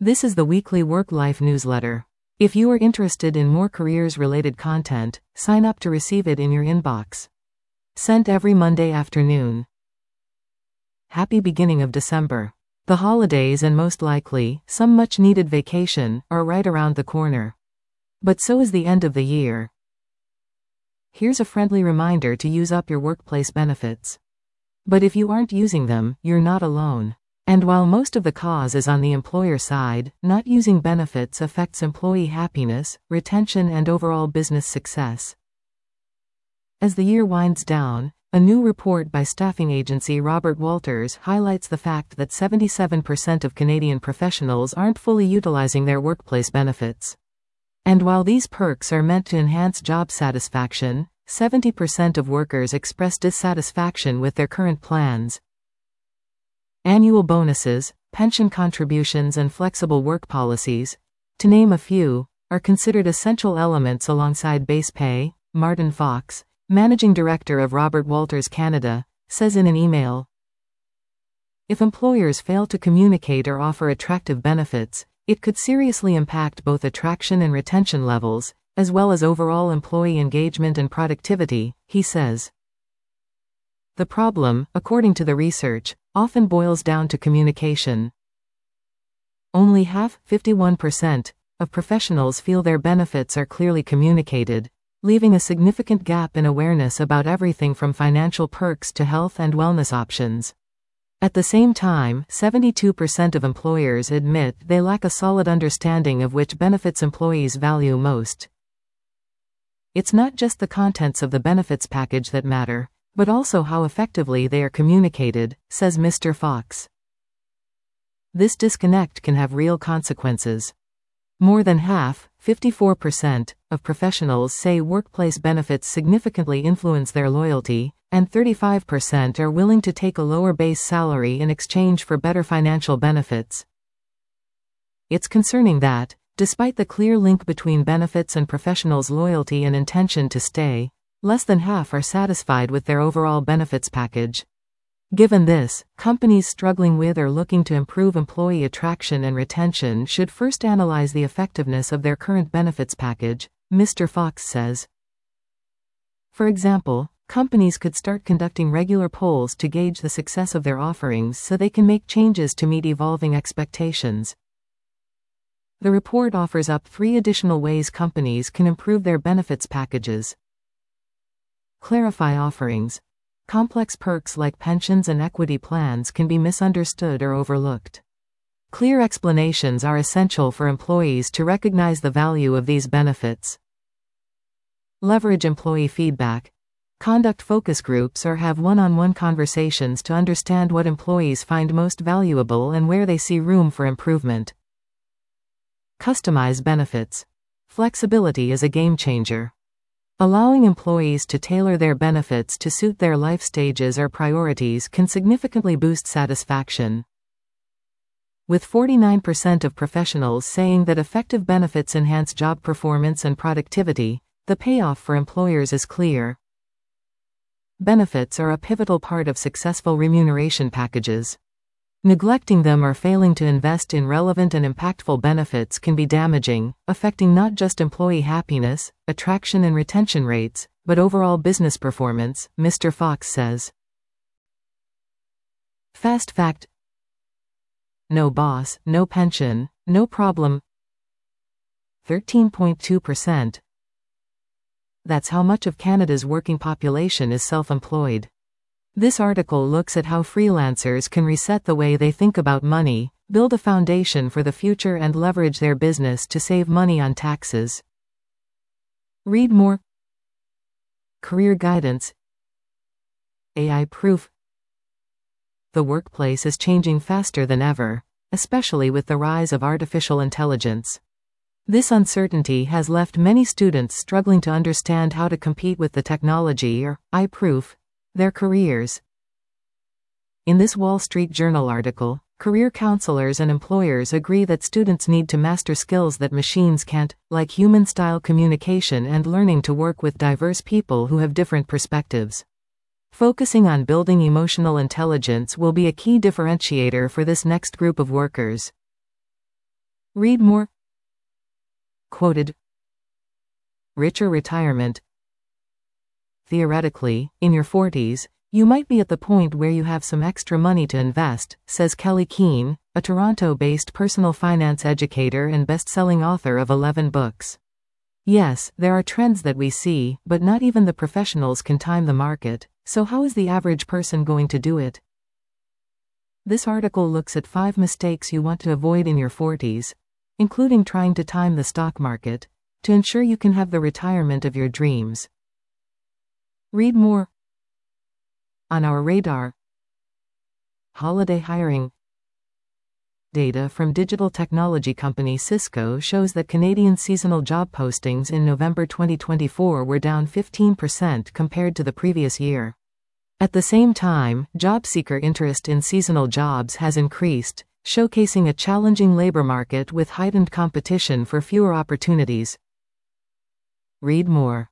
This is the weekly Work-Life newsletter. If you are interested in more careers-related content, sign up to receive it in your inbox. Sent every Monday afternoon. Happy beginning of December. The holidays and most likely, some much-needed vacation, are right around the corner. But so is the end of the year. Here's a friendly reminder to use up your workplace benefits. But if you aren't using them, you're not alone. And while most of the cause is on the employer side, not using benefits affects employee happiness, retention, and overall business success. As the year winds down, a new report by staffing agency Robert Walters highlights the fact that 77% of Canadian professionals aren't fully utilizing their workplace benefits. And while these perks are meant to enhance job satisfaction, 70% of workers express dissatisfaction with their current plans. Annual bonuses, pension contributions, and flexible work policies, to name a few, are considered essential elements alongside base pay, Martin Fox, managing director of Robert Walters Canada, says in an email. If employers fail to communicate or offer attractive benefits, it could seriously impact both attraction and retention levels, as well as overall employee engagement and productivity, he says. The problem, according to the research, often boils down to communication. Only half, 51%, of professionals feel their benefits are clearly communicated, leaving a significant gap in awareness about everything from financial perks to health and wellness options. At the same time, 72% of employers admit they lack a solid understanding of which benefits employees value most. It's not just the contents of the benefits package that matter, but also how effectively they are communicated, says Mr. Fox. This disconnect can have real consequences. More than half, 54%, of professionals say workplace benefits significantly influence their loyalty, and 35% are willing to take a lower base salary in exchange for better financial benefits. It's concerning that, despite the clear link between benefits and professionals' loyalty and intention to stay, less than half are satisfied with their overall benefits package. Given this, companies struggling with or looking to improve employee attraction and retention should first analyze the effectiveness of their current benefits package, Mr. Fox says. For example, companies could start conducting regular polls to gauge the success of their offerings so they can make changes to meet evolving expectations. The report offers up 3 additional ways companies can improve their benefits packages. Clarify offerings. Complex perks like pensions and equity plans can be misunderstood or overlooked. Clear explanations are essential for employees to recognize the value of these benefits. Leverage employee feedback. Conduct focus groups or have one-on-one conversations to understand what employees find most valuable and where they see room for improvement. Customize benefits. Flexibility is a game changer. Allowing employees to tailor their benefits to suit their life stages or priorities can significantly boost satisfaction. With 49% of professionals saying that effective benefits enhance job performance and productivity, the payoff for employers is clear. Benefits are a pivotal part of successful remuneration packages. Neglecting them or failing to invest in relevant and impactful benefits can be damaging, affecting not just employee happiness, attraction and retention rates, but overall business performance, Mr. Fox says. Fast fact: no boss, no pension, no problem. 13.2%. That's how much of Canada's working population is self-employed. This article looks at how freelancers can reset the way they think about money, build a foundation for the future and leverage their business to save money on taxes. Read more. Career guidance. AI proof. The workplace is changing faster than ever, especially with the rise of artificial intelligence. This uncertainty has left many students struggling to understand how to compete with the technology or AI-proof their careers. In this Wall Street Journal article, career counselors and employers agree that students need to master skills that machines can't, like human-style communication and learning to work with diverse people who have different perspectives. Focusing on building emotional intelligence will be a key differentiator for this next group of workers. Read more. Quoted. Richer retirement. Theoretically, in your 40s, you might be at the point where you have some extra money to invest, says Kelly Keane, a Toronto-based personal finance educator and best-selling author of 11 books. Yes, there are trends that we see, but not even the professionals can time the market, so how is the average person going to do it? This article looks at 5 mistakes you want to avoid in your 40s, including trying to time the stock market, to ensure you can have the retirement of your dreams. Read more. On our radar. Holiday hiring. Data from digital technology company Cisco shows that Canadian seasonal job postings in November 2024 were down 15% compared to the previous year. At the same time, job seeker interest in seasonal jobs has increased, showcasing a challenging labor market with heightened competition for fewer opportunities. Read more.